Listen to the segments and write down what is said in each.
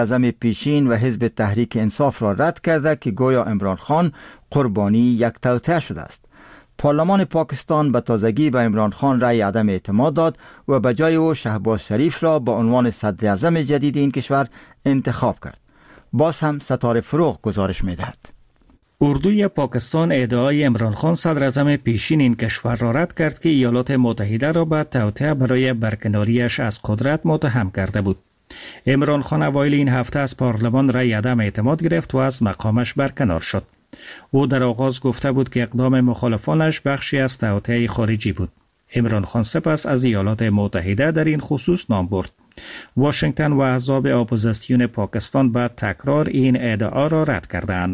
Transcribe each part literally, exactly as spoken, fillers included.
اعظم پیشین و حزب تحریک انصاف را رد کرده که گویا عمران خان قربانی یک توطئه شده است. پارلمان پاکستان به تازگی به عمران خان رأی عدم اعتماد داد و به جای او شهباز شریف را به عنوان صدر اعظم جدید این کشور انتخاب کرد. باز هم ستاره فروغ گزارش می‌دهد. اردوی پاکستان ادعای عمران خان صدر اعظم پیشین این کشور را رد کرد که ایالات متحده را به توطئه برای برکناریش از قدرت متهم کرده بود. عمران خان اوایل این هفته از پارلمان رأی عدم اعتماد گرفت و از مقامش برکنار شد. او در آغاز گفته بود که اقدام مخالفانش بخشی از توطئه خارجی بود. عمران خان سپس از ایالات متحده در این خصوص نام برد. واشنگتن و احزاب اپوزیسیون پاکستان با تکرار این ادعا را رد کردند.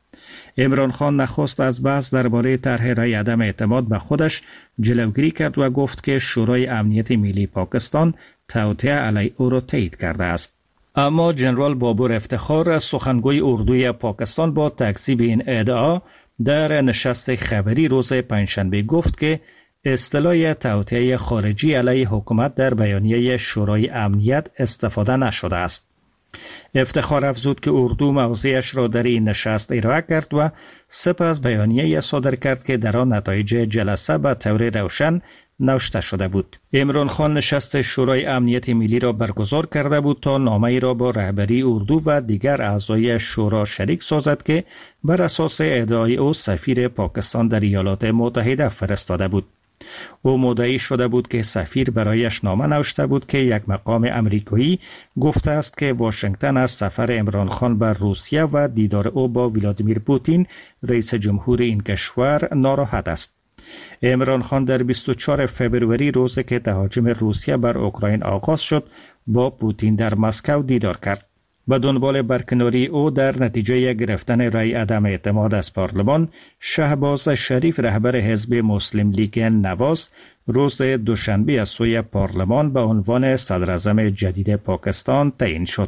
عمران خان نخست از بحث درباره طرح رأی عدم اعتماد به خودش جلوگیری کرد و گفت که شورای امنیت ملی پاکستان توطئه علیه او را تایید کرده است. اما جنرال بابور افتخار سخنگوی اردوی پاکستان با تکذیب این ادعا در نشست خبری روز پنجشنبه گفت که اصطلاح توطئه خارجی علیه حکومت در بیانیه شورای امنیت استفاده نشده است. افتخار افزود که اردو موضعش را در این نشست ارائه کرد و سپس بیانیه صادر کرد که در آن نتایج جلسه به طور روشن نوشته شده بود. عمران خان نشست شورای امنیت ملی را برگزار کرده بود تا نامه‌ای را با رهبری اردو و دیگر اعضای شورا شریک سازد که بر اساس ادعای او سفیر پاکستان در ایالات متحده فرستاده بود. او مدعی شده بود که سفیر برایش نامه نوشته بود که یک مقام امریکایی گفته است که واشنگتن از سفر عمران خان به روسیه و دیدار او با ولادیمیر پوتین رئیس جمهور این کشور ناراحت است. عمران خان در بیست و چهارم فوریه روزی که تهاجم روسیه بر اوکراین آغاز شد با پوتین در مسکو دیدار کرد. به دنبال برکناری او در نتیجه گرفتن رأی عدم اعتماد از پارلمان، شهباز شریف رهبر حزب مسلم لیگ نواز روز دوشنبه از سوی پارلمان به عنوان صدر اعظم جدید پاکستان تعیین شد.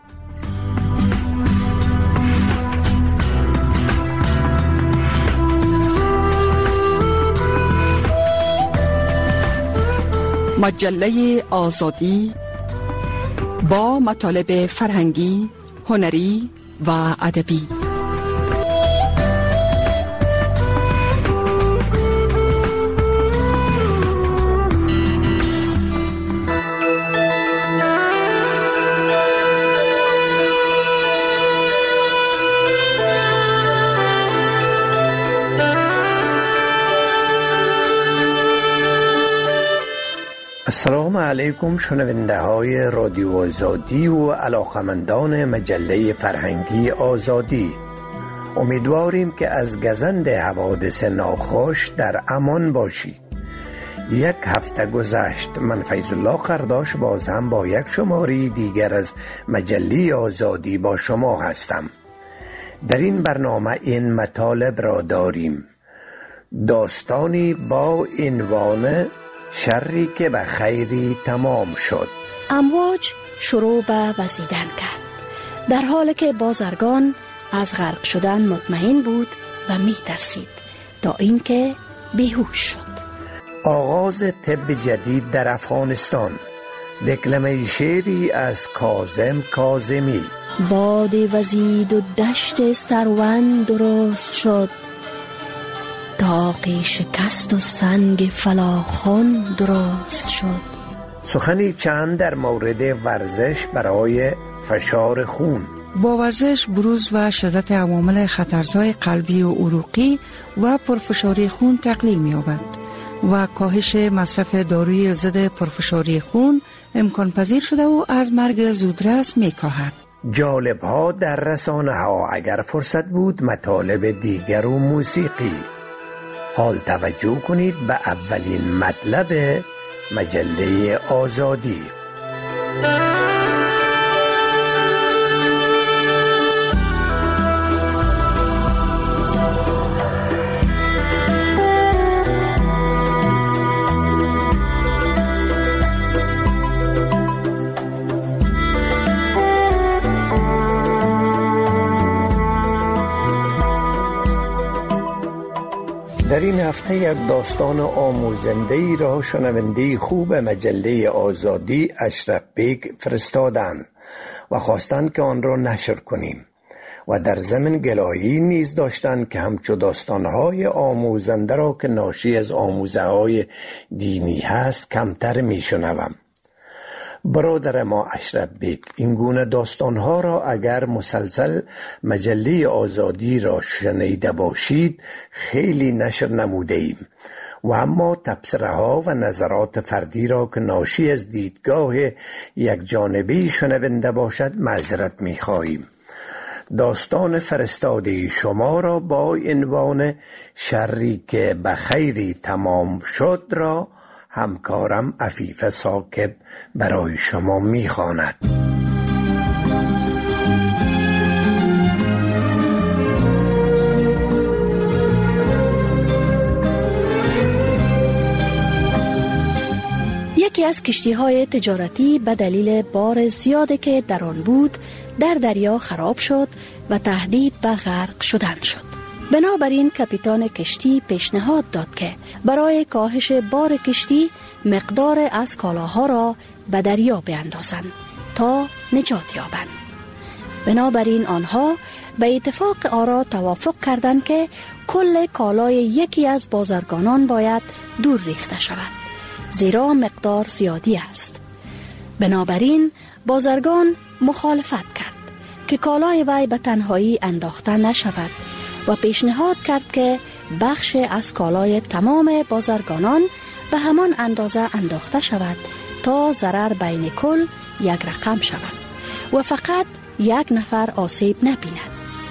مجله آزادی با مطالب فرهنگی، هنری و ادبی. السلام علیکم شنونده های رادیو آزادی و علاقمندان مجله فرهنگی آزادی. امیدواریم که از گزند حوادث ناخوش در امان باشید. یک هفته گذشت، من فیض الله قرداش باز هم با یک شماره دیگر از مجله آزادی با شما هستم. در این برنامه این مطالب را داریم: داستانی با عنوان شری که به خیری تمام شد. امواج شروع به وزیدن کرد، در حالی که بازرگان از غرق شدن مطمئن بود و می ترسید تا اینکه بیهوش شد. آغاز طب جدید در افغانستان. دکلمه شعری از کاظم کاظمی. باد وزید و دشت استرون درست شد، داغی شکست و سنگ فلاخن درست شد. سخنی چند در مورد ورزش برای فشار خون. با ورزش بروز و شدت عوامل خطرزای قلبی و عروقی و پرفشاری خون تقلیل می‌یابد و کاهش مصرف داروی ضد پرفشاری خون امکان پذیر شده و از مرگ زودرس می‌کاهد. جالب ها در رسانه ها. اگر فرصت بود مطالب دیگر و موسیقی. حال توجه کنید به اولین مطلب مجله آزادی. در این هفته یک داستان آموزنده ای را شنونده خوب مجله آزادی اشرف بیگ فرستادند. و خواستند که آن را نشر کنیم و در ضمن گلایی نیز داشتند که همچو داستانهای آموزنده را که ناشی از آموزه های دینی هست کمتر می شنوم. برادر ما اشرف بیگ، این گونه داستانها را اگر مسلسل مجله آزادی را شنیده باشید خیلی نشر نموده ایم و اما تبصره ها و نظرات فردی را که ناشی از دیدگاه یک جانبی شنونده باشد معذرت می خواهیم. داستان فرستاده شما را با عنوان شری که به خیری تمام شد را همکارم عفیف ثاقب برای شما می‌خواند. یکی از کشتی‌های تجارتی به دلیل بار زیادی که در آن بود در دریا خراب شد و تهدید به غرق شدن شد. بنابراین کاپیتان کشتی پیشنهاد داد که برای کاهش بار کشتی مقدار از کالاها را به دریا بیندازند تا نجات یابند. بنابراین آنها به اتفاق آرا توافق کردند که کل کالای یکی از بازرگانان باید دور ریخته شود، زیرا مقدار زیادی است. بنابراین بازرگان مخالفت کرد که کالای وی به تنهایی انداخته نشود و پیشنهاد کرد که بخش از کالای تمام بازرگانان به همان اندازه انداخته شود تا ضرر بین کل یک رقم شود و فقط یک نفر آسیب نبیند.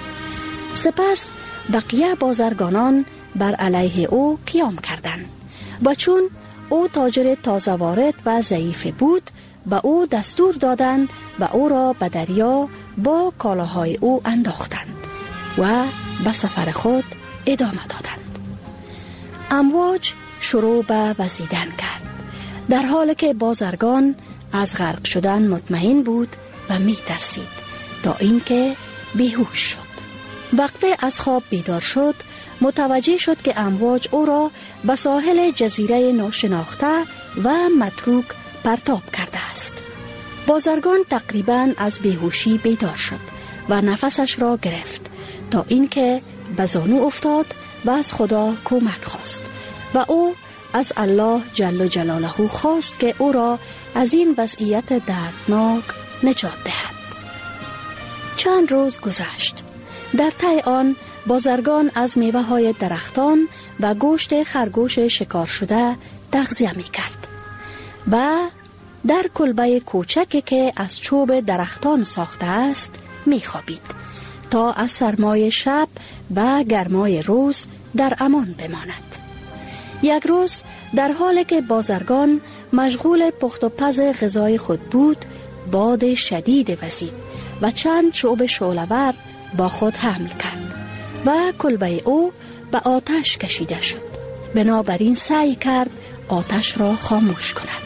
سپس بقیه بازرگانان بر علیه او قیام کردند و چون او تاجر تازه وارد و ضعیف بود به او دستور دادند و او را به دریا با کالاهای او انداختند و به سفر خود ادامه دادند. امواج شروع به وزیدن کرد، در حالی که بازرگان از غرق شدن مطمئن بود و می ترسید تا اینکه بیهوش شد. وقتی از خواب بیدار شد متوجه شد که امواج او را به ساحل جزیره ناشناخته و متروک پرتاب کرده است. بازرگان تقریباً از بیهوشی بیدار شد و نفسش را گرفت تا اینکه به زانو افتاد و از خدا کمک خواست و او از الله جل جلاله خواست که او را از این وضعیت دردناک نجات دهد. چند روز گذشت. در طی آن بازرگان از میوه های درختان و گوشت خرگوش شکار شده تغذیه می کرد و در کلبه کوچکی که از چوب درختان ساخته است می خوابید تا از سرمای شب و گرمای روز در امان بماند. یک روز در حالی که بازرگان مشغول پخت و پز غذای خود بود باد شدید وزید و چند چوب شعله‌ور با خود حمل کرد و کلبه او به آتش کشیده شد. بنابراین سعی کرد آتش را خاموش کند،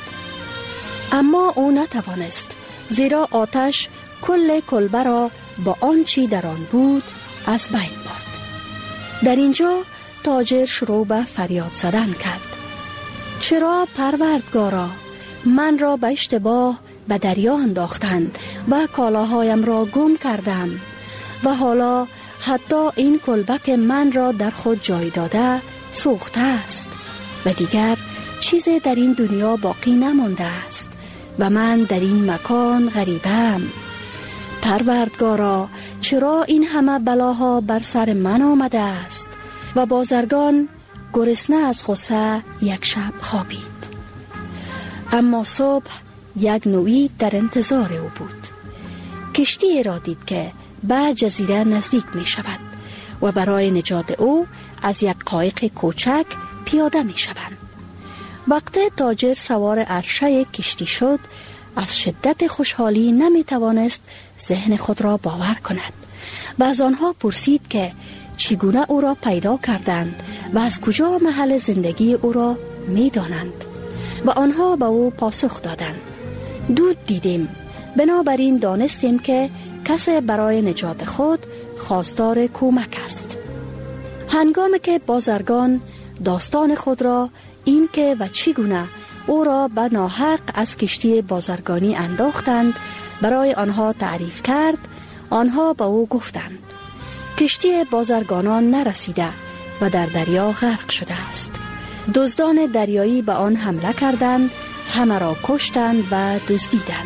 اما او نتوانست، زیرا آتش کل کلبه را با آنچی در آن بود از بین برد. در اینجا تاجر شروع به فریاد زدن کرد: چرا پروردگارا من را به اشتباه به دریا انداختند و کالاهایم را گم کردم و حالا حتی این کلبه که من را در خود جای داده سوخته است و دیگر چیزی در این دنیا باقی نمانده است و من در این مکان غریبم. پروردگارا چرا این همه بلاها بر سر من آمده است؟ و بازرگان گرسنه از غصه یک شب خوابید. اما صبح یک نوید در انتظار او بود. کشتی را دید که به جزیره نزدیک می شود و برای نجات او از یک قایق کوچک پیاده می شوند. وقتی تاجر سوار عرشه کشتی شد از شدت خوشحالی نمی توانست ذهن خود را باور کند و از آنها پرسید که چگونه او را پیدا کردند و از کجا محل زندگی او را می دانند و آنها به او پاسخ دادند: دود دیدیم، بنابراین دانستیم که کسی برای نجات خود خواستار کمک است. هنگامی که بازرگان داستان خود را این که و چگونه او را به ناحق از کشتی بازرگانی انداختند برای آنها تعریف کرد، آنها به او گفتند کشتی بازرگانان نرسیده و در دریا غرق شده است. دزدان دریایی به آن حمله کردند، همه را کشتند و دزدیدند.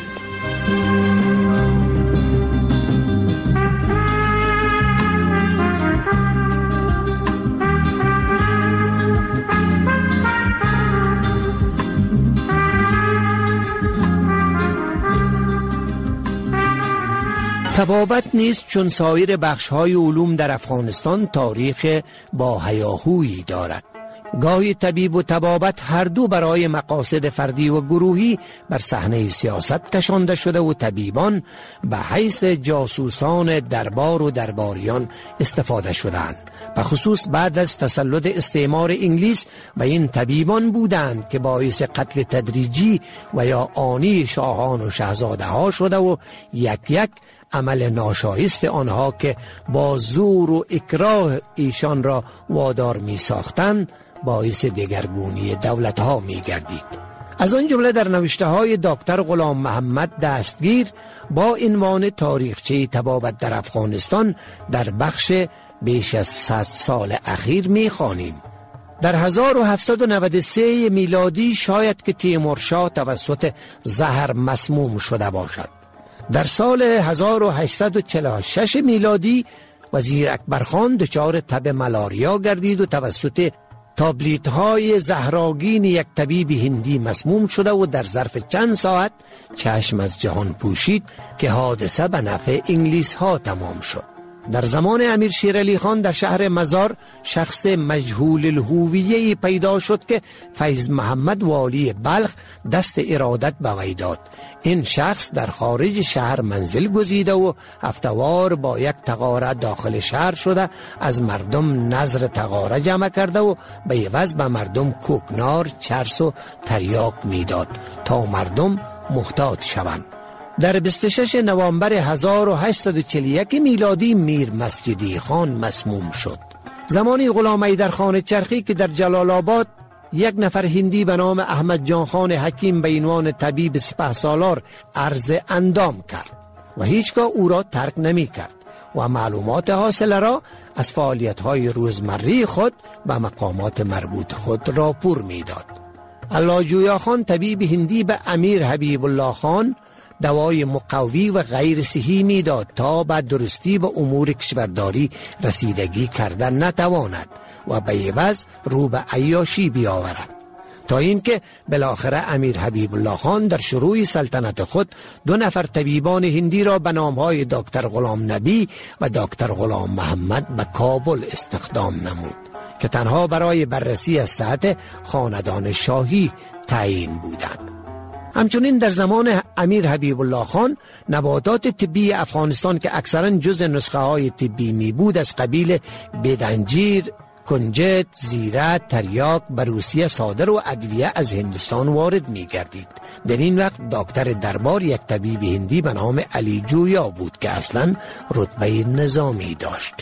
طبابت نیست چون سایر بخش‌های علوم در افغانستان تاریخ با هیاهویی دارد. گاهی طبیب و طبابت هر دو برای مقاصد فردی و گروهی بر صحنه سیاست کشانده شده و طبیبان به حیث جاسوسان دربار و درباریان استفاده شدند. به خصوص بعد از تسلط استعمار انگلیس و این طبیبان بودند که باعث قتل تدریجی و یا آنی شاهان و شاهزاده ها شده و یک یک عمل ناشایست آنها که با زور و اکراه ایشان را وادار می ساختند باعث دگرگونی دولت ها می گردید. از آن جمله در نوشته های دکتر غلام محمد دستگیر با عنوان تاریخچه طبابت در افغانستان در بخش بیش از صد سال اخیر می خوانیم. در هزار و هفتصد و نود و سه میلادی شاید که تیمورشاه توسط زهر مسموم شده باشد. در سال هزار و هشتصد و چهل و شش میلادی وزیر اکبرخان دچار تب ملاریا گردید و توسط تابلیت‌های زهراگین یک طبیب هندی مسموم شده و در ظرف چند ساعت چشم از جهان پوشید که حادثه به نفع انگلیس ها تمام شد. در زمان امیر شیر علی خان در شهر مزار شخص مجهول الهویه پیدا شد که فیض محمد والی بلخ دست ارادت به وی داد. این شخص در خارج شهر منزل گزیده و هفتوار با یک تغاره داخل شهر شده از مردم نظر تغاره جمع کرده و به عوض به مردم کوکنار، چرس و تریاک میداد تا مردم محتاط شوند. در بیست و شش نوامبر هزار و هشتصد و چهل و یک میلادی میر مسجدی خان مسموم شد. زمانی غلام حیدرخان چرخی که در جلال آباد یک نفر هندی به نام احمد جان خان حکیم به عنوان طبیب سپهسالار عرض اندام کرد و هیچگاه او را ترک نمی کرد و معلومات حاصل را از فعالیت‌های روزمره خود به مقامات مربوط خود راپور می داد. الله جویا خان طبیب هندی به امیر حبیب الله خان دوای مقوی و غیر صحی می داد تا به درستی به امور کشورداری رسیدگی کردن نتواند و به عوض رو به عیاشی بیاورد، تا اینکه بالاخره امیر حبیب الله خان در شروع سلطنت خود دو نفر طبیبان هندی را به نامهای دکتر غلام نبی و دکتر غلام محمد به کابل استخدام نمود که تنها برای بررسی از صحت خاندان شاهی تعیین بودند. همچنین در زمان امیر حبیب الله خان نباتات طبی افغانستان که اکثرا جز نسخه های طبی می بود از قبیل بدنجیر، کنجد، زیره، تریاک به روسیه صادر و ادویه از هندوستان وارد می گردید. در این وقت دکتر دربار یک طبیب هندی به نام علی جویا بود که اصلا رتبه نظامی داشت.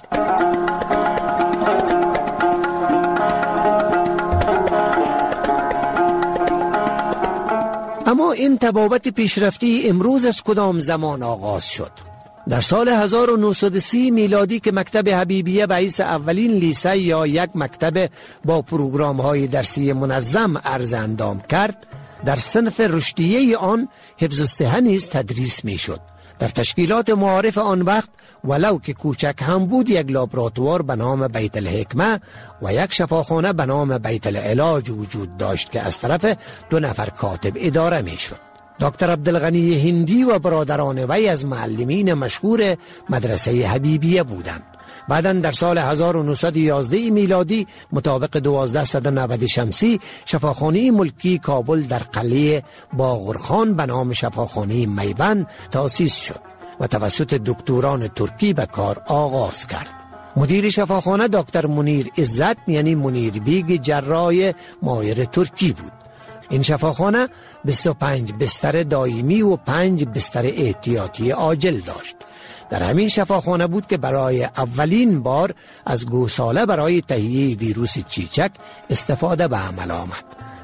اما این طبابت پیشرفتی امروز از کدام زمان آغاز شد؟ در سال هزار و نهصد و سی میلادی که مکتب حبیبیه به حیث اولین لیسه یا یک مکتب با پروگرام های درسی منظم عرض اندام کرد، در صنف رشدیه آن حفظ الصحه نیز تدریس می شد. در تشکیلات معارف آن وقت ولو که کوچک هم بود یک لابراتوار به نام بیت الحکمه و یک شفاخانه به نام بیت العلاج وجود داشت که از طرف دو نفر کاتب اداره می شد. دکتر عبدالغنی هندی و برادران وی از معلمین مشهور مدرسه حبیبیه بودند. بعداً در سال هزار و نهصد و یازده میلادی مطابق دوازده نود شمسی شفاخانه ملکی کابل در قلعه باغرخان به نام شفاخانه میبند تأسیس شد و توسط دکتران ترکی به کار آغاز کرد. مدیر شفاخانه دکتر منیر عزت یعنی منیر بیگ جراح ماهر ترکی بود. این شفاخانه بیست و پنج بستر دائمی و پنج بستر احتیاطی عاجل داشت. در همین شفاخانه بود که برای اولین بار از گوساله برای تهیه ویروس چیچک استفاده به عمل آمد.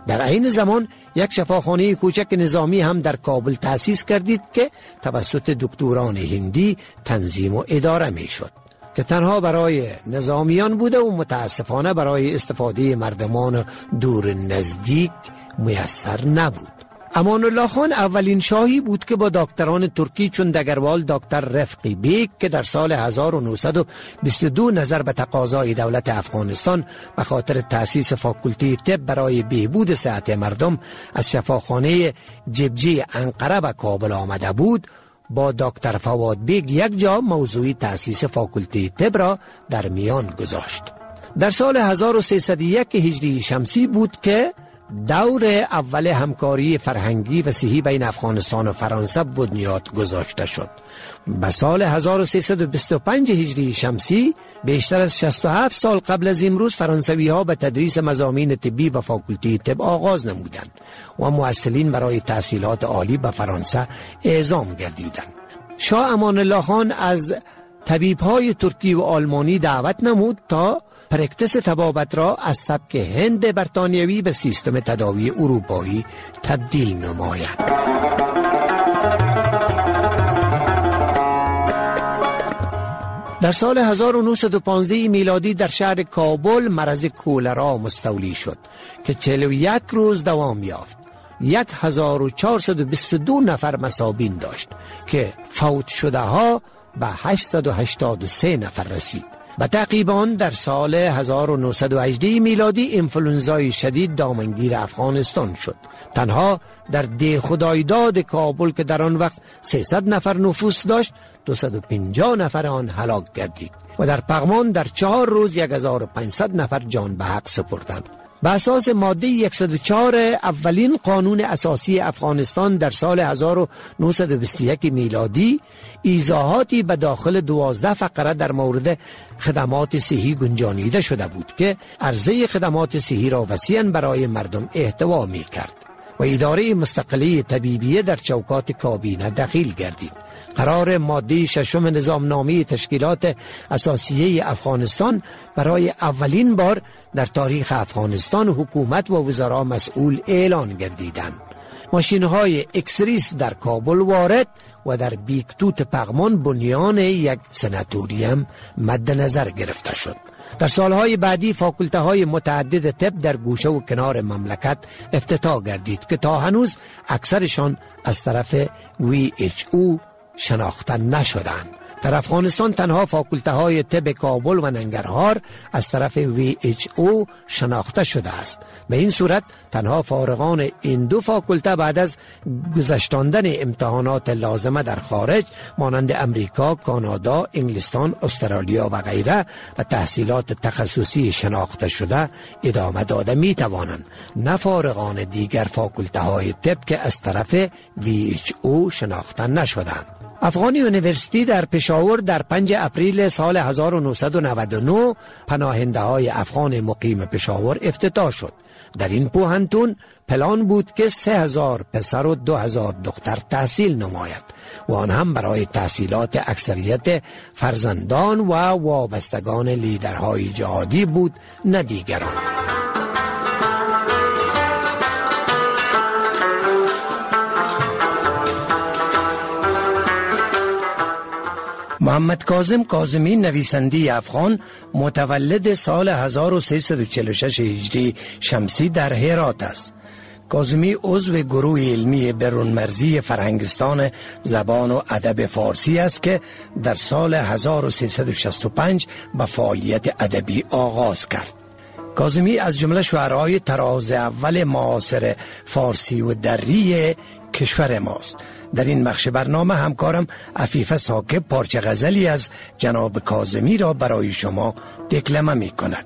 در عین زمان یک شفاخانه کوچک نظامی هم در کابل تأسیس کردید که توسط دکتران هندی تنظیم و اداره می شد که تنها برای نظامیان بوده و متاسفانه برای استفاده مردمان دور نزدیک میسر نبود. امان الله خان اولین شاهی بود که با دکتران ترکی چون دگروال دکتر رفقی بیگ که در سال هزار و نهصد و بیست و دو نظر به تقاضای دولت افغانستان به خاطر تأسیس فاکولته طب برای بهبود صحت مردم از شفاخانه جبجی انقره به کابل آمده بود، با دکتر فواد بیگ یک جا موضوع تأسیس فاکولته طب را در میان گذاشت. در سال هزار و سیصد و یک هجری شمسی بود که دور اول همکاری فرهنگی و صحی بین افغانستان و فرانسه بنیاد گذاشته شد. به سال هزار و سیصد و بیست و پنج هجری شمسی بیشتر از شصت و هفت سال قبل از امروز فرانسوی ها به تدریس مضامین طبی و فاکولته طب آغاز نمودند و مؤثرین برای تحصیلات عالی به فرانسه اعزام گردیدند. شاه امان الله خان از طبیب‌های ترکی و آلمانی دعوت نمود تا پرکتس طبابت را از سبک هند برطانیوی به سیستم تداوی اروپایی تبدیل نماید. در سال هزار و نهصد و پانزده میلادی در شهر کابل مرض کولرا مستولی شد که چهل و یک روز دوام یافت. یک هزار و چهارصد و بیست و دو نفر مصابین داشت که فوت شده ها به هشتصد و هشتاد و سه نفر رسید. و تعقیباً در سال هزار و نهصد و هجده میلادی انفلونزای شدید دامنگیر افغانستان شد. تنها در ده خدایداد کابل که در آن وقت سیصد نفر نفوس داشت، دویست و پنجاه نفر آن هلاک گردید و در پغمان در چهار روز یک هزار و پانصد نفر جان به حق سپردند. به اساس ماده صد و چهار اولین قانون اساسی افغانستان در سال هزار و نهصد و بیست و یک میلادی ایضاحاتی به داخل دوازده فقره در مورد خدمات صحی گنجانیده شده بود که عرضه خدمات صحی را وسیعاً برای مردم احتوا می کرد و اداره مستقله طبیبیه در چوکات کابینه دخیل گردید. قرار ماده ششم نظامنامه تشکیلات اساسیه افغانستان برای اولین بار در تاریخ افغانستان حکومت و وزرا مسئول اعلان گردیدند. ماشین‌های اکسریس در کابل وارد و در بیکتوت پغمان بنیان یک سناتوریم مد نظر گرفته شد. در سالهای بعدی فاکولته های متعدد طب در گوشه و کنار مملکت افتتاح گردید که تا هنوز اکثرشان از طرف وی اچ او شناخته نشدند. در افغانستان تنها فاکولته های طب کابل و ننگرهار از طرف وی اچ او شناخته شده است. به این صورت تنها فارغان این دو فاکولته بعد از گذشتاندن امتحانات لازمه در خارج مانند امریکا، کانادا، انگلستان، استرالیا و غیره و تحصیلات تخصصی شناخته شده ادامه داده می توانند، نه فارغان دیگر فاکولته های طب که از طرف وی اچ او شناخته نشدند. افغانی یونیورسیتی در پشاور در پنجم اپریل سال هزار و نهصد و نود و نه پناهنده های افغان مقیم پشاور افتتاح شد. در این پوهنتون پلان بود که سه هزار پسر و دو هزار دختر تحصیل نماید و آن هم برای تحصیلات اکثریت فرزندان و وابستگان لیدرهای جهادی بود، نه دیگران. محمد کاظم کاظمی نویسنده افغان متولد سال هزار و سیصد و چهل و شش هجری شمسی در هرات است. کاظمی عضو گروه علمی برونمرزی فرهنگستان زبان و ادب فارسی است که در سال هزار و سیصد و شصت و پنج به فعالیت ادبی آغاز کرد. کاظمی از جمله شعرهای طراز اول معاصر فارسی و دری کشور ماست. در این بخش برنامه همکارم عفیفه ثاقب پارچه غزلی از جناب کاظمی را برای شما دکلمه می کند.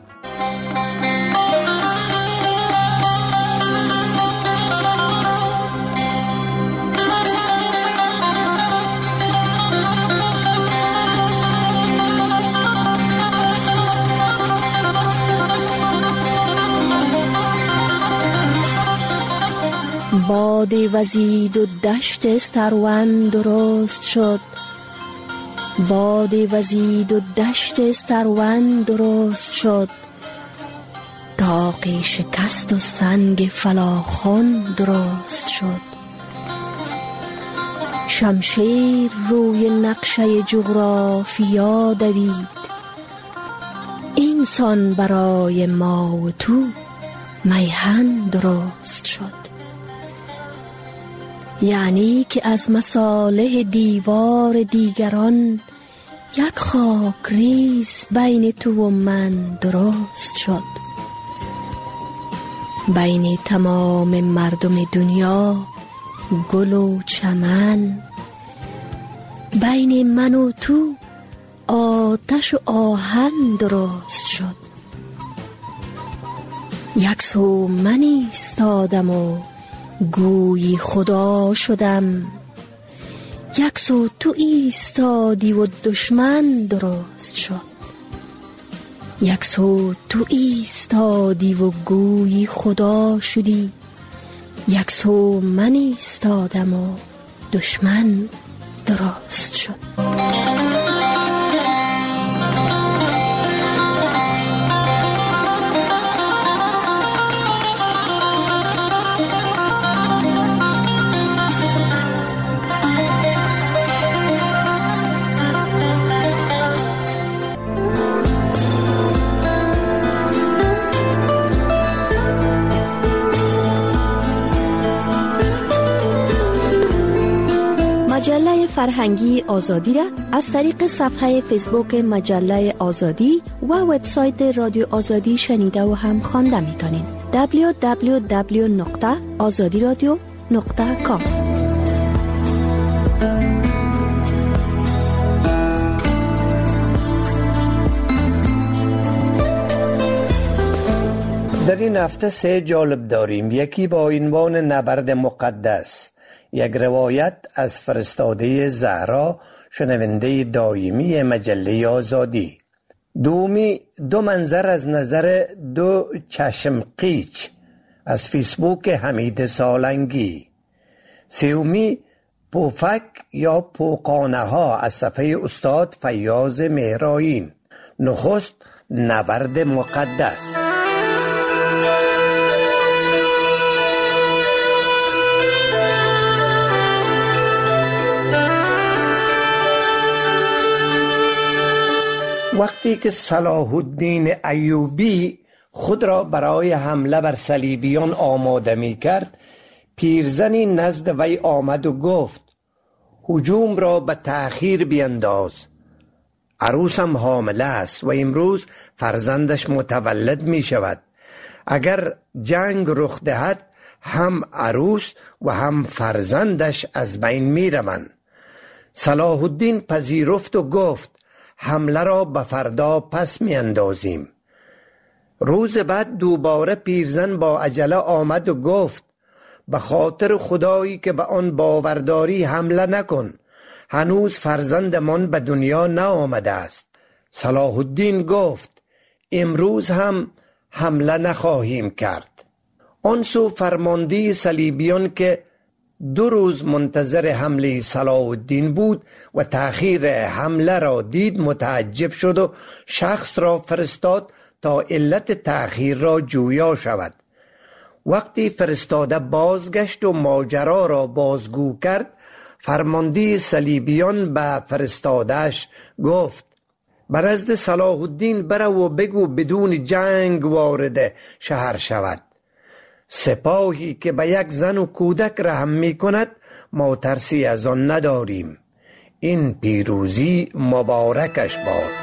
باد وزید و دشت استروان درست شد، باد وزید و دشت استروان درست شد، داغ شکست و سنگ فلاخان درست شد. شمشیر روی نقشه جغرافیا دوید. اینسان برای ما و تو میهن درست شد. یعنی که از مصالح دیوار دیگران یک خاک ریز بین تو و من درست شد. بین تمام مردم دنیا گل و چمن، بین من و تو آتش و آهن درست شد. یک سو من ایستادم و گویی خدا شدم، یک سو تو ایستادی و دشمن درست شد. یک سو تو ایستادی و گویی خدا شدی، یک سو من ایستادم و دشمن درست شد. مجله فرهنگی آزادی را از طریق صفحه فیسبوک مجله آزادی و وبسایت رادیو آزادی شنیده و هم خوانده میتونید. دبلیو دبلیو دبلیو نقطه آزادی رادیو نقطه کام. در این هفته سه جالب داریم. یکی با عنوان نبرد مقدس، یک روایت از فرستاده زهرا، شنونده دائمی مجله آزادی. دومی دو منظر از نظر دو چشم قیچ از فیسبوک حمید سالنگی. سومی پوفک یا پوقانه ها از صفحه استاد فیاض مهرائین. نخست نبرد مقدس. وقتی که صلاح الدین ایوبی خود را برای حمله بر صلیبیان آماده می کرد، پیرزنی نزد وی آمد و گفت هجوم را به تأخیر بینداز. عروسم حامله است و امروز فرزندش متولد می شود. اگر جنگ رخ دهد هم عروس و هم فرزندش از بین می روند. صلاح الدین پذیرفت و گفت حمله را به فردا پس می اندازیم. روز بعد دوباره پیرزن با عجله آمد و گفت به خاطر خدایی که به آن باورداری حمله نکن، هنوز فرزندمان به دنیا نآمده است. صلاح الدین گفت امروز هم حمله نخواهیم کرد. آن سو فرمانده صلیبیان که دو روز منتظر حمله صلاح الدین بود و تأخیر حمله را دید متعجب شد و شخص را فرستاد تا علت تأخیر را جویا شود. وقتی فرستاده بازگشت و ماجرا را بازگو کرد، فرمانده صلیبیان به فرستادهش گفت بر نزد صلاح الدین برو و بگو بدون جنگ وارد شهر شود. سپاهی که به یک زن و کودک رحم می کند ما ترسی از آن نداریم. این پیروزی مبارکش باد.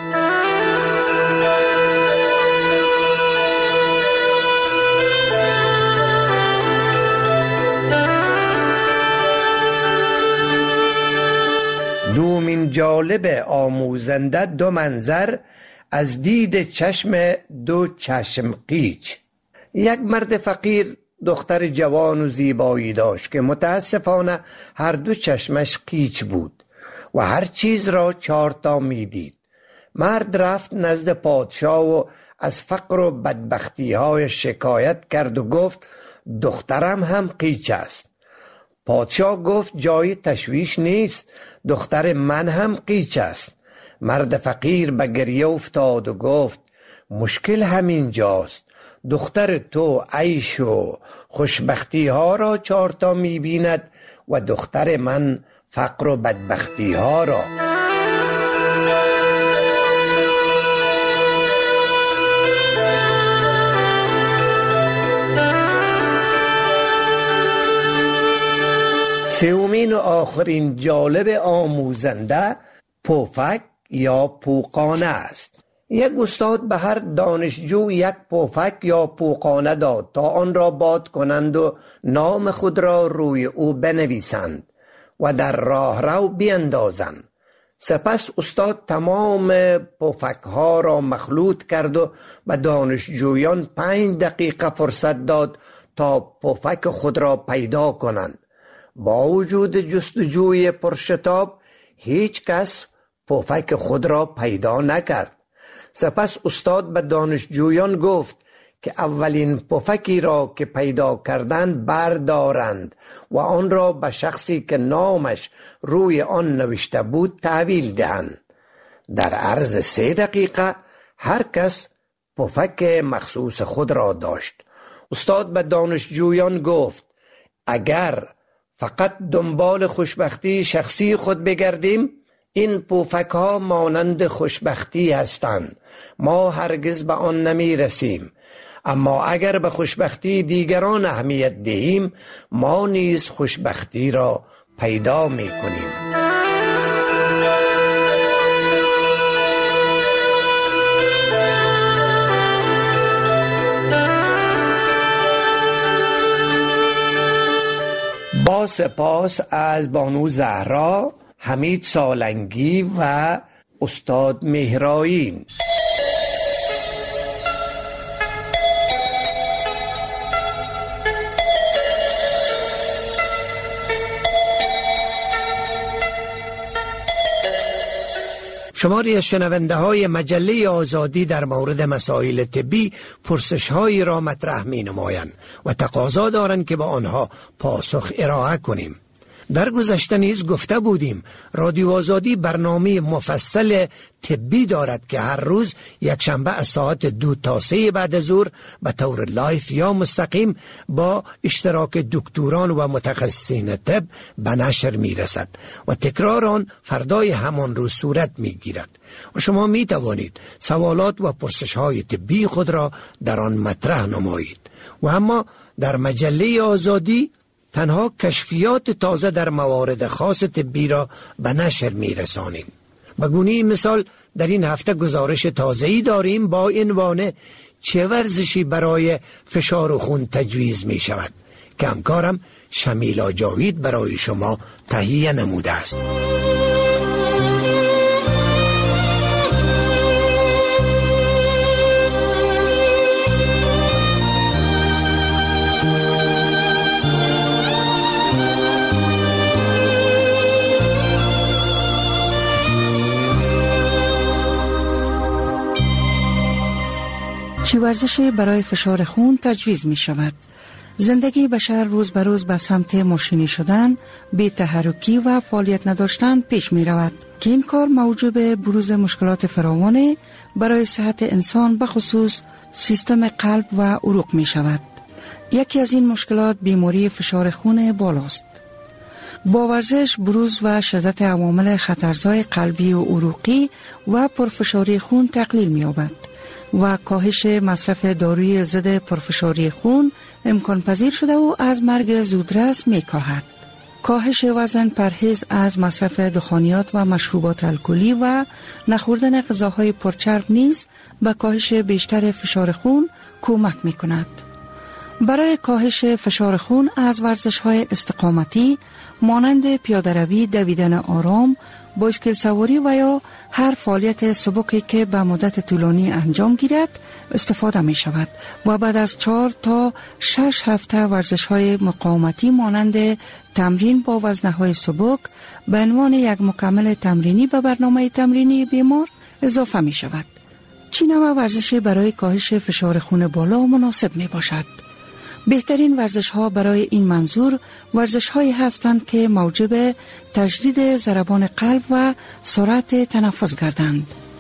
دومین جالب آموزنده دو منظر از دید چشم دو چشم قیچ. یک مرد فقیر دختر جوان و زیبایی داشت که متاسفانه هر دو چشمش قیچ بود و هر چیز را چهار تا می دید. مرد رفت نزد پادشاه و از فقر و بدبختی های شکایت کرد و گفت دخترم هم قیچ است. پادشاه گفت جای تشویش نیست، دختر من هم قیچ است. مرد فقیر به گریه افتاد و گفت مشکل همین جاست، دختر تو عیش و خوشبختی ها را چارتا می بیند و دختر من فقر و بدبختی ها را. سومین و آخرین جالب آموزنده پفک یا پوقانه است. یک استاد به هر دانشجو یک پفک یا پوقانه داد تا آن را باد کنند و نام خود را روی او بنویسند و در راه رو بیندازند. سپس استاد تمام پفک ها را مخلوط کرد و به دانشجویان پنج دقیقه فرصت داد تا پفک خود را پیدا کنند. با وجود جستجوی پرشتاب هیچ کس پفک خود را پیدا نکرد. سپس استاد به دانشجویان گفت که اولین پفکی را که پیدا کردند بردارند و آن را به شخصی که نامش روی آن نوشته بود تحویل دهند. در عرض سه دقیقه هر کس پفک مخصوص خود را داشت. استاد به دانشجویان گفت اگر فقط دنبال خوشبختی شخصی خود بگردیم، این پفک ها مانند خوشبختی هستند، ما هرگز به آن نمی رسیم. اما اگر به خوشبختی دیگران اهمیت دهیم، ما نیز خوشبختی را پیدا می کنیم. با سپاس از بانو زهرا، حمید سالنگی و استاد مهرائین. شماری از شنونده های مجله آزادی در مورد مسائل طبی پرسش هایی را مطرح می نمایند و تقاضا دارند که با آنها پاسخ ارائه کنیم. در گذشته نیز گفته بودیم رادیو آزادی برنامه مفصل طبی دارد که هر روز یک شنبه از ساعت دو تا سه بعد از ظهر به طور لایف یا مستقیم با اشتراک دکتران و متخصصین طب به نشر می رسد و تکرار آن فردای همان روز صورت می گیرد و شما می توانید سوالات و پرسش های طبی خود را در آن مطرح نمایید. و اما در مجله آزادی تنها کشفیات تازه در موارد خاص طبی را به نشر می رسانیم. به گونه مثال در این هفته گزارش تازه‌ای داریم با عنوان چه ورزشی برای فشار خون تجویز می شود که همکارم شمیلا جاوید برای شما تهیه نموده است. چه ورزشی برای فشار خون تجویز می شود؟ زندگی بشر روز به روز به سمت ماشینی شدن، بی تحرکی و فعالیت نداشتن پیش می رود که این کار موجب بروز مشکلات فراوان برای صحت انسان به خصوص سیستم قلب و عروق می شود. یکی از این مشکلات بیماری فشار خون بالاست. با ورزش بروز و شدت عوامل خطرزای قلبی و عروقی و پرفشاری خون تقلیل می یابد و کاهش مصرف داروی ضد پرفشاری خون امکان پذیر شده و از مرگ زودرس می کاهد. کاهش وزن، پرهیز از مصرف دخانیات و مشروبات الکلی و نخوردن غذاهای پرچرب نیز به کاهش بیشتر فشار خون کمک می کند. برای کاهش فشار خون از ورزش‌های استقامتی مانند پیاده‌روی، دویدن آرام، بایسکل سواری و یا هر فعالیت سبکی که به مدت طولانی انجام گیرد استفاده می شود و بعد از چهار تا شش هفته ورزش‌های مقاومتی مانند تمرین با وزنه‌های سبک به عنوان یک مکمل تمرینی به برنامه تمرینی بیمار اضافه می شود. چه نوع ورزشی برای کاهش فشار خون بالا مناسب می باشد؟ بهترین ورزش ها برای این منظور ورزش هایی هستند که موجب تجدید ضربان قلب و سرعت تنفس گردند.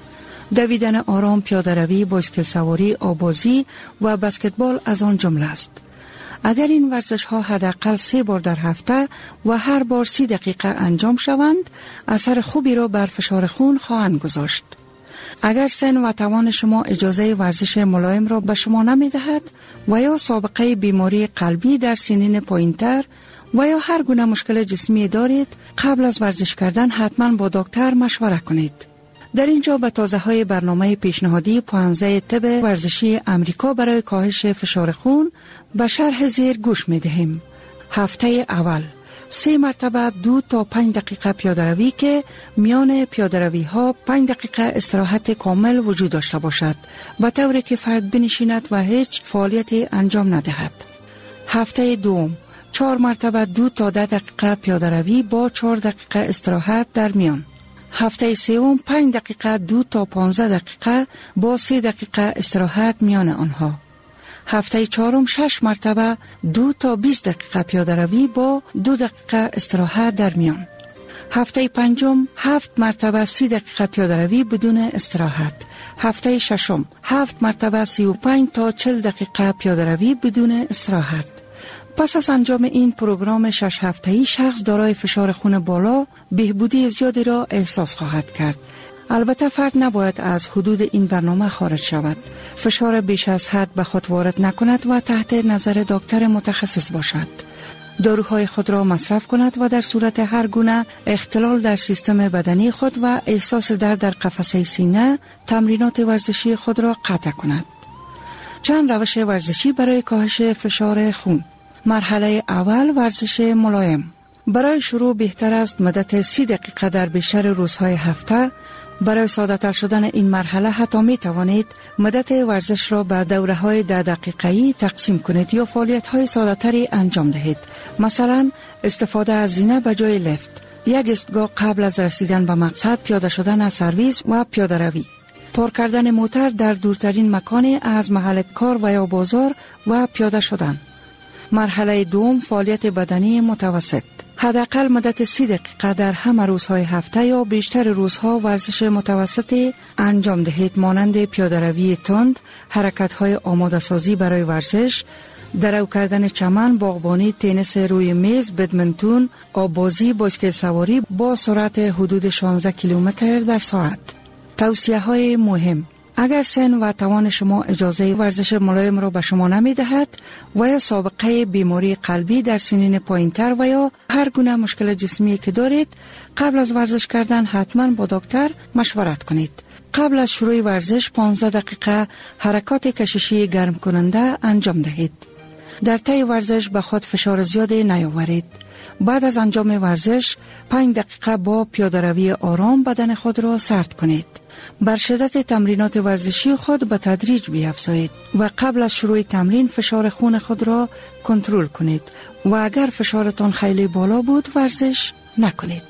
دویدن آرام، پیاده‌روی، بایسکل سواری، آبازی و بسکتبال از آن جمله است. اگر این ورزش ها حداقل سه بار در هفته و هر بار سی دقیقه انجام شوند، اثر خوبی را بر فشار خون خواهند گذاشت. اگر سن و توان شما اجازه ورزش ملایم را به شما نمی دهد و یا سابقه بیماری قلبی در سنین پایین‌تر و یا هر گونه مشکل جسمی دارید، قبل از ورزش کردن حتما با دکتر مشوره کنید. در اینجا به تازه های برنامه پیشنهادی پانزده طب ورزشی امریکا برای کاهش فشار خون به شرح زیر گوش می دهیم. هفته اول سه مرتبه دو تا پنج دقیقه پیاده‌روی که میان پیاده‌روی ها پنج دقیقه استراحت کامل وجود داشته باشد، به طوری که فرد بنشیند و هیچ فعالیتی انجام ندهد. هفته دوم چهار مرتبه دو تا ده دقیقه پیاده‌روی با چهار دقیقه استراحت در میان. هفته سوم پنج دقیقه دو تا پانزده دقیقه با سه دقیقه استراحت میان آنها. هفته چهارم شش مرتبه دو تا بیست دقیقه پیاده‌روی با دو دقیقه استراحت در میان. هفته پنجم هفت مرتبه سی دقیقه پیاده‌روی بدون استراحت. هفته ششم هفت مرتبه سی و پنج تا چهل دقیقه پیاده‌روی بدون استراحت. پس از انجام این پروگرام شش هفته‌ای، شخص دارای فشار خون بالا بهبودی زیادی را احساس خواهد کرد. البته فرد نباید از حدود این برنامه خارج شود. فشار بیش از حد به خود وارد نکند و تحت نظر دکتر متخصص باشد. داروهای خود را مصرف کند و در صورت هر گونه اختلال در سیستم بدنی خود و احساس درد در قفسه سینه، تمرینات ورزشی خود را قطع کند. چند روش ورزشی برای کاهش فشار خون. مرحله اول، ورزش ملایم. برای شروع بهتر است مدت سی دقیقه در بیشتر روزهای هفته. برای ساده تر شدن این مرحله حتی می توانید مدت ورزش را به دوره های ده دقیقه‌ای تقسیم کنید یا فعالیت های ساده تری انجام دهید. مثلا استفاده از زینه به جای لفت، یک ایستگاه قبل از رسیدن به مقصد، پیاده شدن از سرویس و پیاده روی، پارک کردن موتر در دورترین مکانی از محل کار و یا بازار و پیاده شدن. مرحله دوم، فعالیت بدنی متوسط. حداقل مدت سی دقیقه در همه روزهای هفته یا بیشتر روزها ورزش متوسطی انجام دهید، مانند پیاده‌روی تند، حرکت‌های آماده سازی برای ورزش، درو کردن چمن، باغبانی، تنیس روی میز، بدمنتون، آبازی، بایسکل سواری با سرعت حدود شانزده کیلومتر در ساعت. توصیه‌های مهم: اگر سن و توان شما اجازه ورزش ملایم را به شما نمی دهد و یا سابقه بیماری قلبی در سنین پایین‌تر و یا هر گونه مشکل جسمی که دارید، قبل از ورزش کردن حتما با دکتر مشورت کنید. قبل از شروع ورزش پانزده دقیقه حرکات کششی گرم کننده انجام دهید. در طی ورزش به خود فشار زیادی نیاورید. بعد از انجام ورزش پنج دقیقه با پیاده‌روی آرام بدن خود را سرد کنید. بر شدت تمرینات ورزشی خود به تدریج بیفزایید و قبل از شروع تمرین فشار خون خود را کنترل کنید و اگر فشارتان خیلی بالا بود ورزش نکنید.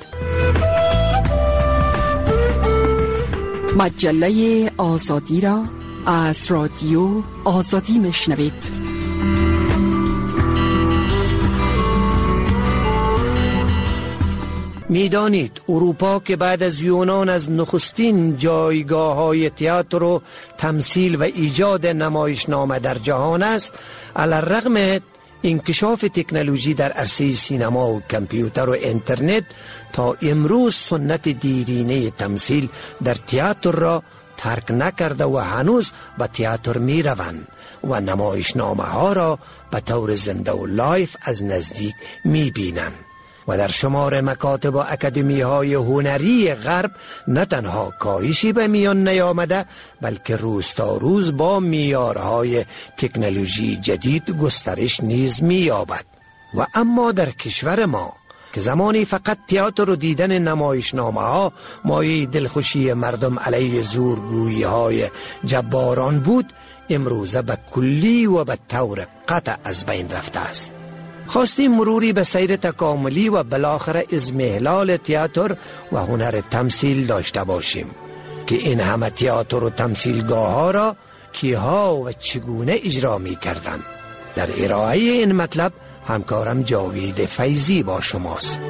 مجله آزادی را از رادیو آزادی میشنوید. میدانید اروپا که بعد از یونان از نخستین جایگاه های تئاتر و تمثیل و ایجاد نمایشنامه در جهان است، علی‌الرغم انکشاف تکنولوژی در عرصه سینما و کامپیوتر و اینترنت، تا امروز سنت دیرینه تمثیل در تئاتر را ترک نکرده و هنوز به تئاتر می روند و نمایشنامه ها را به طور زنده و لایف از نزدیک می بینند. و در شمار مکاتب و اکادمی های هنری غرب نه تنها کاهشی به میان نیامده، بلکه روز تا روز با معیارهای تکنولوژی جدید گسترش نیز می‌یابد. و اما در کشور ما که زمانی فقط تئاتر و دیدن نمایشنامه ها مایه دلخوشی مردم علیه زورگویی های جباران بود، امروزه به کلی و به طور قطع از بین رفته است. خواستیم مروری به سیر تکاملی و بالاخره اضمحلال تئاتر و هنر تمثیل داشته باشیم که این همه تئاتر و تمثیلگاه ها را کیها و چگونه اجرا می کردن. در ارائه این مطلب همکارم جاوید فیضی با شماست.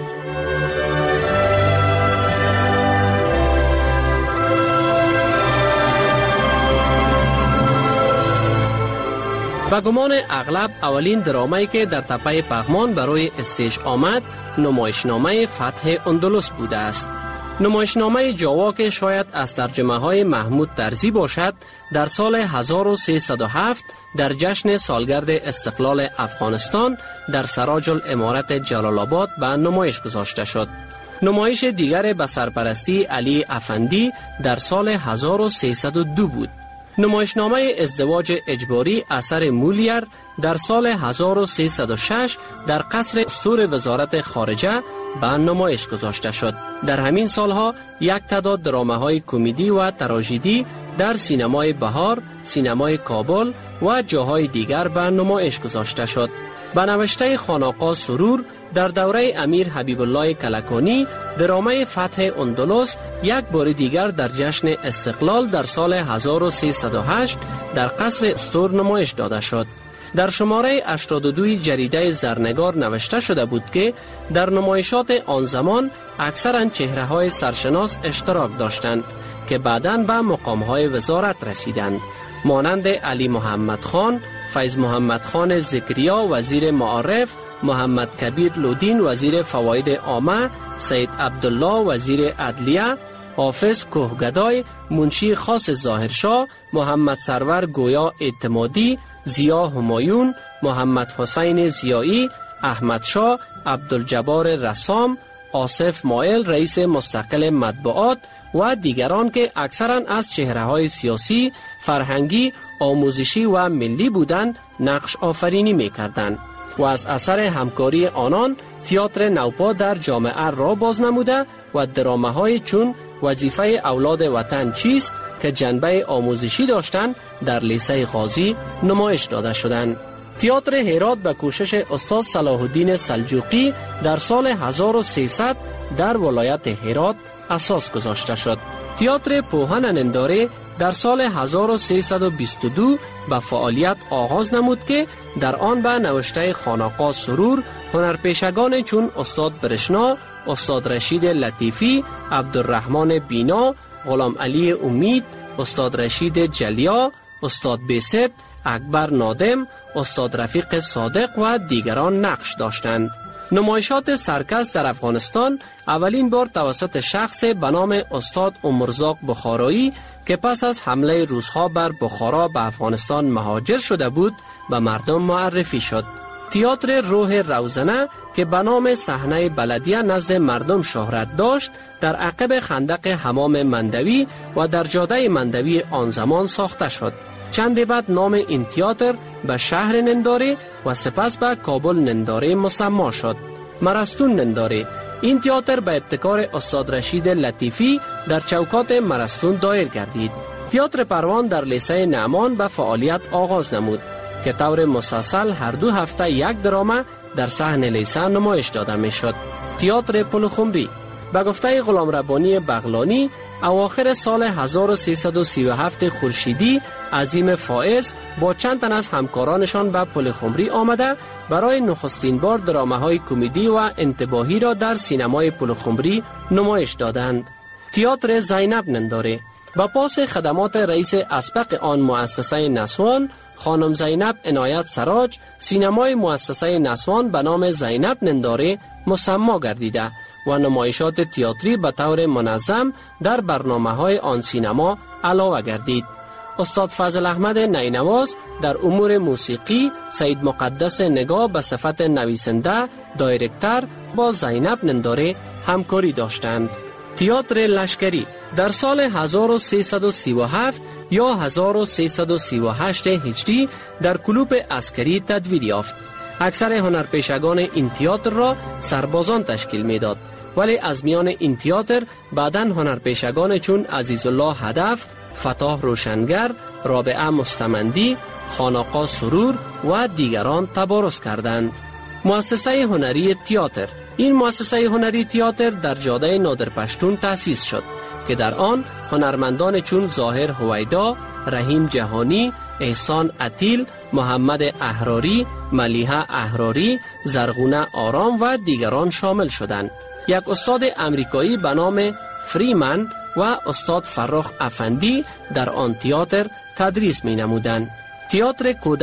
به گمان اغلب اولین درامایی که در تپه پغمان برای استیج آمد نمایشنامه فتح اندلس بوده است. نمایشنامه جاوا که شاید از ترجمه های محمود طرزی باشد در سال هزار و سیصد و هفت در جشن سالگرد استقلال افغانستان در سراج الامارت جلال آباد به نمایش گذاشته شد. نمایش دیگر به سرپرستی علی افندی در سال هزار و سیصد و دو بود. نمایشنامه ازدواج اجباری اثر مولیر در سال هزار و سیصد و شش در قصر استور وزارت خارجه به نمایش گذاشته شد. در همین سالها یک تعداد درامه‌های کمدی و تراژدی در سینمای بهار، سینمای کابل و جاهای دیگر به نمایش گذاشته شد. به نوشته خانقاه سرور در دوره امیر حبیب الله کلکانی درامه فتح اندلس یک بار دیگر در جشن استقلال در سال هزار و سیصد و هشت در قصر استور نمایش داده شد. در شماره هشتاد و دو جریده زرنگار نوشته شده بود که در نمایشات آن زمان اکثرا چهره‌های سرشناس اشتراک داشتند که بعداً به مقام‌های وزارت رسیدند، مانند علی محمد خان، فیض محمد خان ذکریا وزیر معارف، محمد کبیر لودین وزیر فواید عامه، سید عبدالله وزیر عدلیه، حافظ کوهگدای، منشی خاص ظاهرشاه، محمد سرور گویا اعتمادی، ضیا همایون، محمد حسین ضیایی، احمد شاه، عبدالجبار رسام، آصف مایل رئیس مستقل مطبوعات و دیگران که اکثرا از چهره‌های سیاسی، فرهنگی، آموزشی و ملی بودند نقش آفرینی می‌کردند و از اثر همکاری آنان تئاتر نوپا در جامعه را باز نموده و درامه‌های چون وظیفه اولاد وطن چیست که جنبه آموزشی داشتند در لیسه غازی نمایش داده شدند. تئاتر هرات به کوشش استاد صلاح الدین سلجوقی در سال هزار و سیصد در ولایت هرات اساس گذاشته شد. تئاتر پوهن ننداره در سال هزار و سیصد و بیست و دو به فعالیت آغاز نمود که در آن به نوشته خانقاه سرور هنرپیشگان چون استاد برشنا، استاد رشید لطیفی، عبدالرحمن بینا، غلام علی امید، استاد رشید جلیا، استاد بیست، اکبر نادم، استاد رفیق صادق و دیگران نقش داشتند. نمایشات سرکس در افغانستان اولین بار توسط شخص به نام استاد عمرزاق بخارایی که پس از حمله روس‌ها بر بخارا به افغانستان مهاجر شده بود به مردم معرفی شد. تئاتر روح روزنه که به نام صحنه بلدیه نزد مردم شهرت داشت در عقب خندق حمام مندوی و در جاده مندوی آن زمان ساخته شد. چند بعد نام این تئاتر به شهر ننداره و سپس به کابل ننداره مسما شد. مرستون ننداره. این تئاتر به ابتکار استاد رشید لطیفی در چوکات مرستون دایر گردید. تئاتر پروان در لیسه نعمان به فعالیت آغاز نمود که طور مسلسل هر دو هفته یک درامه در صحن لیسه نمایش داده می شد. تئاتر پلخمری به گفته غلام ربانی بغلانی اواخر سال هزار و سیصد و سی و هفت خورشیدی عظیم فائز با چند تن از همکارانشان به پلخمری آمده برای نخستین بار درامه‌های کمدی و انتباهی را در سینمای پلخمری نمایش دادند. تئاتر زینب ننداره با پاس خدمات رئیس اسبق آن مؤسسه نسوان خانم زینب عنایت سراج سینمای مؤسسه نسوان به نام زینب ننداره مسما گردیده و نمایشات تئاتری به طور منظم در برنامه‌های آن سینما علاوه گردید. استاد فضل احمد نینواز در امور موسیقی، سید مقدس نگاه به صفت نویسنده، دایرکتر با زینب ننداره همکاری داشتند. تئاتر لشکری در سال هزار و سیصد و سی و هفت یا هزار و سیصد و سی و هشت هجری در کلوب عسکری تدوین یافت. اکثر هنرپیشگان این تئاتر را سربازان تشکیل میداد، ولی از میان این تئاتر بعداً هنرپیشگان چون عزیزالله هدف، فتاح روشنگر، رابعه مستمندی، خانقاه سرور و دیگران تبارز کردند. مؤسسه هنری تئاتر این مؤسسه هنری تئاتر در جاده نادرپشتون تأسیس شد که در آن هنرمندان چون ظاهر هویدا، رحیم جهانی، احسان عتیل، محمد احراری، ملیحه احراری، زرغونه آرام و دیگران شامل شدند. یک استاد امریکایی به نام فریمن و استاد فراخ افندی در آن تئاتر تدریس می نمودند. تئاتر کودک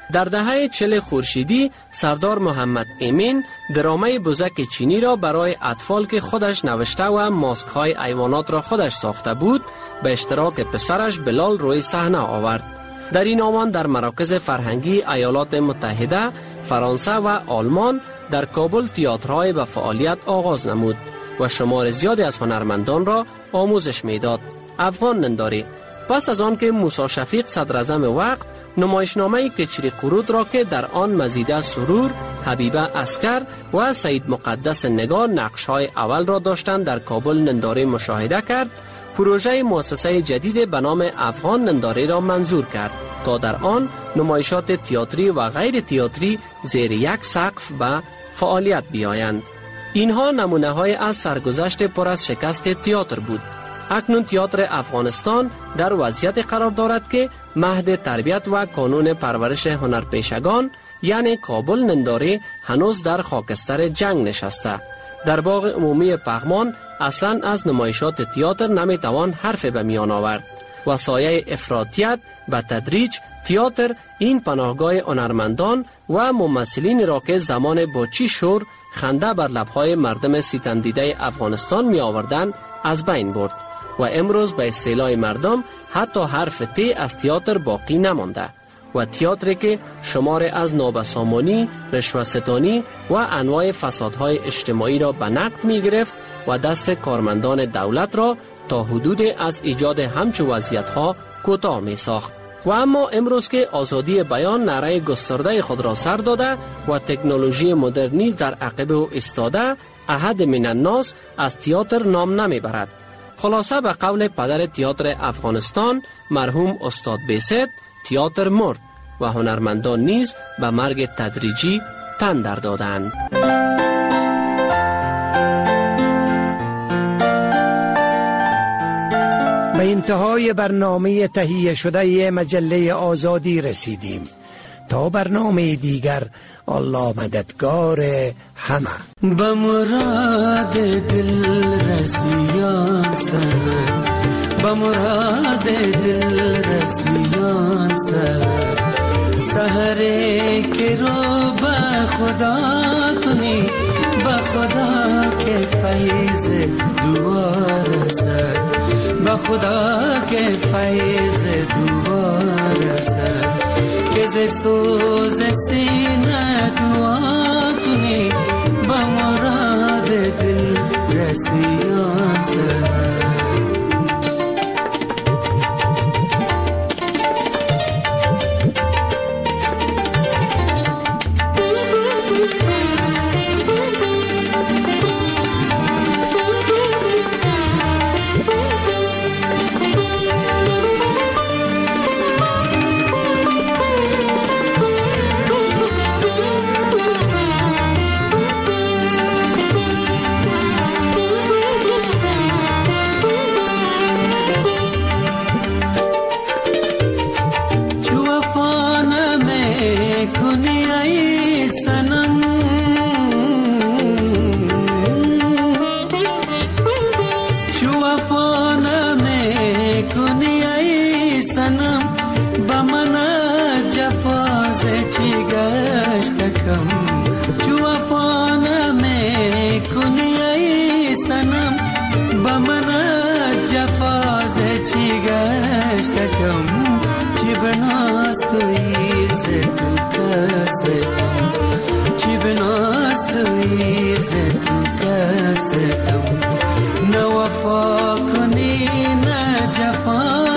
در دهه چل خورشیدی سردار محمد امین درامه بزک چینی را برای اطفال که خودش نوشته و ماسک های حیوانات را خودش ساخته بود به اشتراک پسرش بلال روی صحنه آورد. در این آمان در مراکز فرهنگی ایالات متحده، فرانسه و آلمان در کابل تئاترهای به فعالیت آغاز نمود و شمار زیادی از هنرمندان را آموزش میداد. افغان ننداری. پس از آن که موسی شفیق صدراعظم وقت نمایشنامه کچری قرود را که در آن مزیده سرور، حبیبه عسکر و سید مقدس نگار نقش‌های اول را داشتند در کابل ننداری مشاهده کرد، پروژه مؤسسه جدید به نام افغان ننداری را منظور کرد تا در آن نمایشات تئاتری و غیر تئاتری زیر یک سقف به فعالیت بیایند. اینها نمونه های از سرگذشت پر از شکست تئاتر بود. اکنون تئاتر افغانستان در وضعیت قرار دارد که مهد تربیت و کانون پرورش هنرپیشگان یعنی کابل ننداری هنوز در خاکستر جنگ نشسته. در باغ عمومی پغمان اصلا از نمایشات تئاتر نمیتوان حرف به میان آورد و سایه افراطیت به تدریج تئاتر این پناهگاه هنرمندان و ممثلین را که زمان با چی شور خنده بر لبهای مردم سیتندیده افغانستان می آوردند از بین برد و امروز به اصطلاح مردم حتی حرف تی از تئاتر باقی نمانده و تئاتری که شمار از نابسامانی، رشوه‌ستانی و انواع فسادهای اجتماعی را به نقد می گرفت و دست کارمندان دولت را تا حدود از ایجاد همچو وضعیت‌ها کوتاه می ساخت. و اما امروز که آزادی بیان نعره گسترده خود را سر داده و تکنولوژی مدرنی در عقب او ایستاده، احد من الناس از تئاتر نام نمی برد. خلاصه به قول پدر تئاتر افغانستان مرحوم استاد بیست، تئاتر مرد و هنرمندان نیز به مرگ تدریجی تن در دادند. به انتهای برنامه تهیه شده مجله آزادی رسیدیم. تا برنامه دیگر، الله مددگار همه. به مراد دل رسیان سر، به مراد دل رسیان سر، سحره که رو به خدا کنی، به خدا که فیض دوباره سر، به خدا که فیض دوباره سر، که ز سوز سینه دعا کنی، به مراد دل رسیان سر. न वफा कनी न जफा